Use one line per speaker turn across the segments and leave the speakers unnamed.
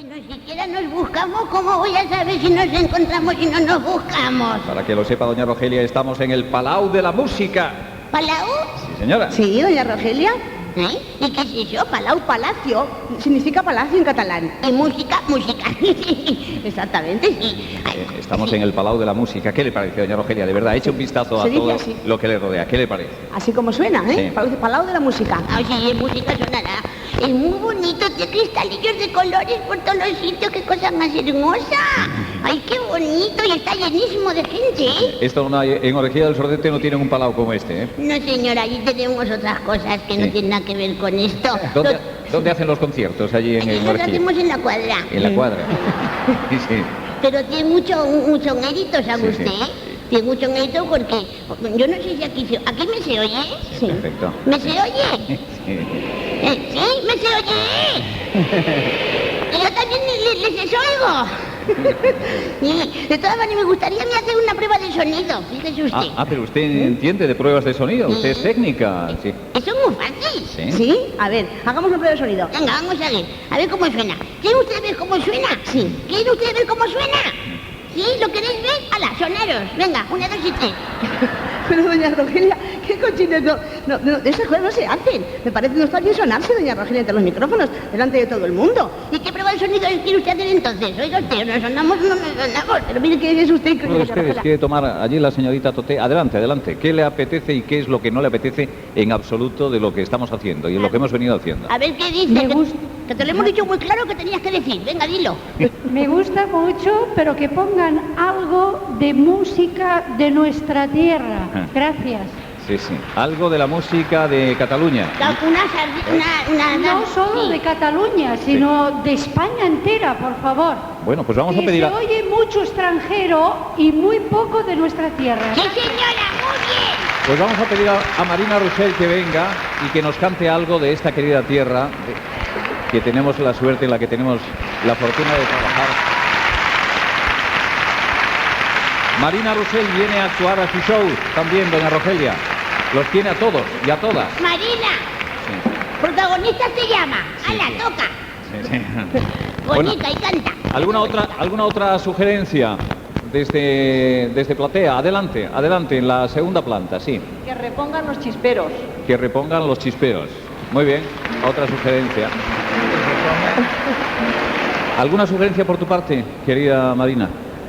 no siquiera nos buscamos, ¿cómo voy a saber si nos encontramos y no nos buscamos?
Para que lo sepa, doña Rogelia, estamos en el Palau de la Música.
¿Palau?
Sí, señora.
Sí, doña Rogelia.
¿Eh? ¿Y qué es eso?
Palau, palacio. Significa palacio en catalán.
Y música, música.
Exactamente, sí.
Estamos en el Palau de la Música. ¿Qué le parece, doña Rogelia? De verdad, eche un vistazo a todo lo que le rodea. ¿Qué le parece?
Así como suena, ¿eh?
Sí.
Parece Palau de la Música.
Ah, sí, es música sonará. Es muy bonito, tiene cristalillos de colores por todos los sitios, qué cosa más hermosa. Ay, qué bonito, y está llenísimo de gente, ¿eh?
Esto en Orejía del Sordete no tienen un Palau como este, ¿eh?
No, señora, allí tenemos otras cosas que no tienen nada que ver con esto.
¿Dónde hacen los conciertos? Allí en
Los
Orejía.
hacemos en la cuadra.
En la cuadra. Sí, sí.
Pero tiene mucho mérito, ¿sabe
Sí,
usted?
sí.
Tiene mucho mérito porque yo no sé si aquí me se oye.
Sí. Perfecto.
¿Me se oye?
Sí.
¿Sí? ¿Me se oye? Y yo también les oigo. Y de todas maneras me gustaría hacer una prueba de sonido, fíjese usted.
Pero usted entiende de pruebas de sonido, usted es técnica, sí.
Eso es muy fácil.
¿Sí?
¿Sí? A ver, hagamos una prueba de sonido.
Venga, vamos a ver cómo suena. ¿Quieren ustedes ver cómo suena? Sí. ¿Quieren ustedes ver cómo suena? ¿Sí? ¿Lo queréis ver? ¡Hala, sonaros! Venga, 1, 2 y 3.
Pero, doña Rogelia, qué cochines, de esas cosas no se hacen. Me parece no está bien sonarse, doña Rogelia, entre los micrófonos, delante de todo el mundo.
¿Y qué prueba de sonido quiere usted hacer entonces? Oiga usted, ¿nos sonamos o no nos sonamos?
Pero mire que es usted...
Uno de ustedes quiere tomar allí la señorita Toté. Adelante, adelante. ¿Qué le apetece y qué es lo que no le apetece en absoluto de lo que estamos haciendo y en lo que hemos venido haciendo?
A ver qué dice. Que te lo hemos dicho muy claro que tenías que decir. Venga, dilo.
Me gusta mucho, pero que pongan algo de música de nuestra tierra. Gracias.
Sí, sí. Algo de la música de Cataluña.
No solo de Cataluña, sino de España entera, por favor.
Bueno, pues vamos a
Que
pedir
se oye mucho extranjero y muy poco de nuestra tierra.
¡Sí, señora! ¡Muy bien!
Pues vamos a pedir a Marina Rossell que venga y que nos cante algo de esta querida tierra que tenemos la suerte, en la que tenemos la fortuna de trabajar. Marina Rossell viene a actuar a su show también, doña Rogelia. Los tiene a todos y a todas.
Marina,
Sí.
protagonista se llama.
Sí,
¡Hala,
sí.
toca!
Sí, sí.
Bonita y canta.
¿Alguna otra sugerencia desde Platea? Adelante, adelante, en la segunda planta, sí.
Que repongan los chisperos.
Que repongan los chisperos. Muy bien, otra sugerencia. ¿Alguna sugerencia por tu parte, querida Marina?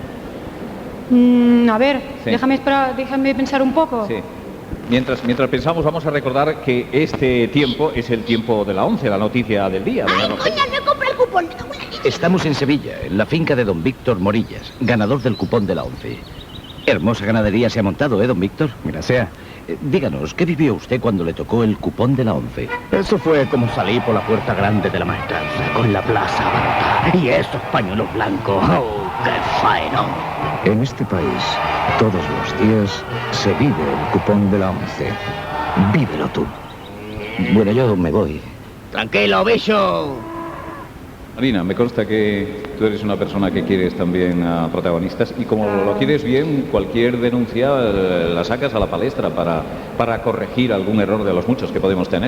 A ver,
Sí.
déjame pensar un poco.
Sí. Mientras pensamos, vamos a recordar que este tiempo es el tiempo de la 11, la noticia del día.
¡Ay,
doña Rogelia.
coña, no compré el cupón!
Estamos en Sevilla, en la finca de don Víctor Morillas, ganador del cupón de la 11. Hermosa ganadería se ha montado, ¿eh, don Víctor?
Gracias.
Díganos, ¿qué vivió usted cuando le tocó el cupón de la 11?
Eso fue como salí por la puerta grande de la maestranza, con la plaza abarrotada y esos pañuelos blancos. ¡Oh, qué faenón! En este país, todos los días se vive el cupón de la 11. Vívelo tú.
Bueno, yo me voy.
¡Tranquilo, bicho!
Marina, me consta que tú eres una persona que quieres también a protagonistas y como lo quieres bien, cualquier denuncia la sacas a la palestra para corregir algún error de los muchos que podemos tener.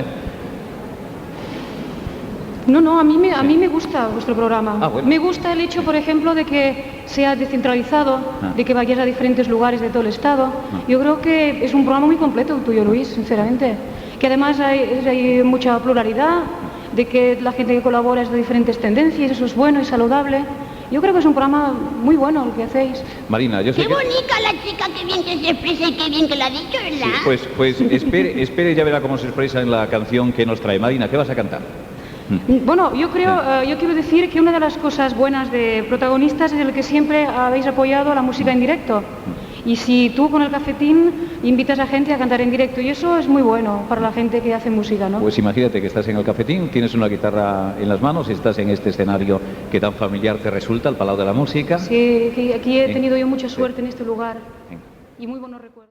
No, a mí me gusta vuestro programa.
Ah, bueno.
Me gusta el hecho, por ejemplo, de que sea descentralizado, de que vayas a diferentes lugares de todo el estado. Yo creo que es un programa muy completo el tuyo, Luis, sinceramente. Que además hay mucha pluralidad, de que la gente que colabora es de diferentes tendencias, eso es bueno y saludable. Yo creo que es un programa muy bueno el que hacéis.
Marina, yo sé
¡Qué
que...
bonita la chica! ¡Qué bien que se expresa y qué bien que lo ha dicho, ¿verdad?
Pues espere y ya verá cómo se expresa en la canción que nos trae. Marina, ¿qué vas a cantar?
Bueno, yo quiero decir que una de las cosas buenas de protagonistas es el que siempre habéis apoyado la música en directo. Y si tú con el cafetín invitas a gente a cantar en directo, y eso es muy bueno para la gente que hace música, ¿no?
Pues imagínate que estás en el cafetín, tienes una guitarra en las manos y estás en este escenario que tan familiar te resulta, el Palau de la Música.
Sí, aquí he tenido yo mucha suerte en este lugar y muy buenos recuerdos.